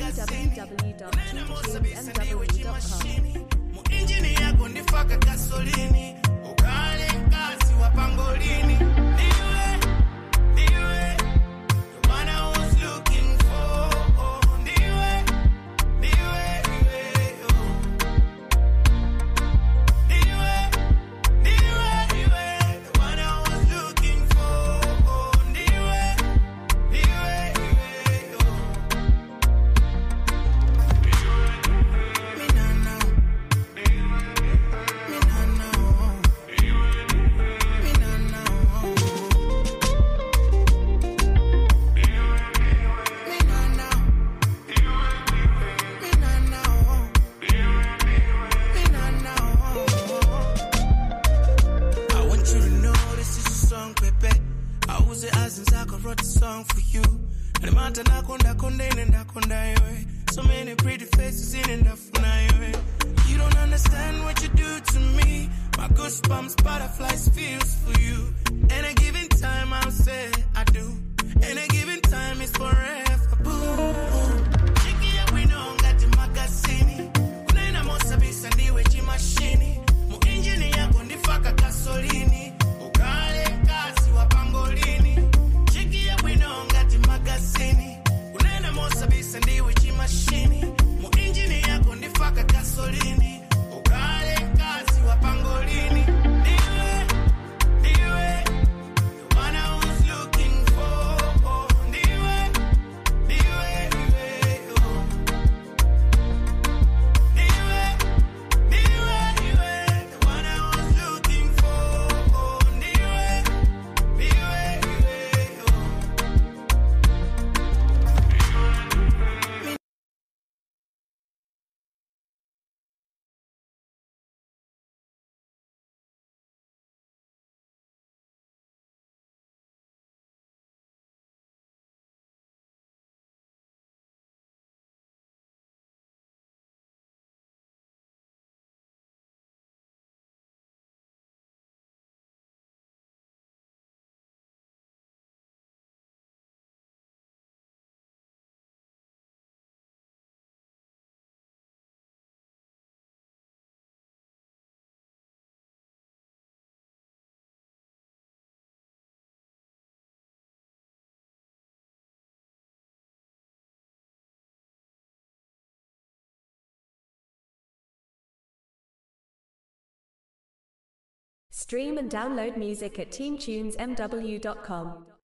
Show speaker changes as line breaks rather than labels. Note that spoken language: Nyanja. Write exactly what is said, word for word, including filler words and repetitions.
w w dot team tunes m w dot com.
Mu injini yako ndifaka gasolini, ukale kasi wa pangolini. Niwe, niwe, the one I was looking for. Oh, niwe, niwe, niwe, oh. Niwe, niwe, niwe, the one I was looking for. Oh, niwe, niwe, niwe, oh. Me nah know. Me nah know. Me nah know. Me nah know. Me nah know. Me nah know. I want you to know this is a song, baby. I was the essence, I could write the song for you. And the matter nakonda konda inenda konda iwe. So many pretty faces inenda funa iwe. You don't understand what you do to me. My goosebumps, butterflies, feels for you. And a given time, I'll say I do. And a given time is forever. Boom. Chiki ya wino ngati magazini. Kunaina mosa bisa ndiwe chimashini. Mu injini yako ndifaka gasolini. Ukale kasi wa pangolini. Chiki ya wino ngati magazini. Kunaina mosa bisa ndiwe chimashini. Mu injini yako ndifaka gasolini. Ukale kasi wa pangolini. Niwe, niwe, the one I was looking for. Oh, niwe, niwe, niwe, oh. Niwe, niwe, niwe, the one I was looking for. Oh, niwe, niwe, niwe, oh.
Stream and download music at team tunes m w dot com.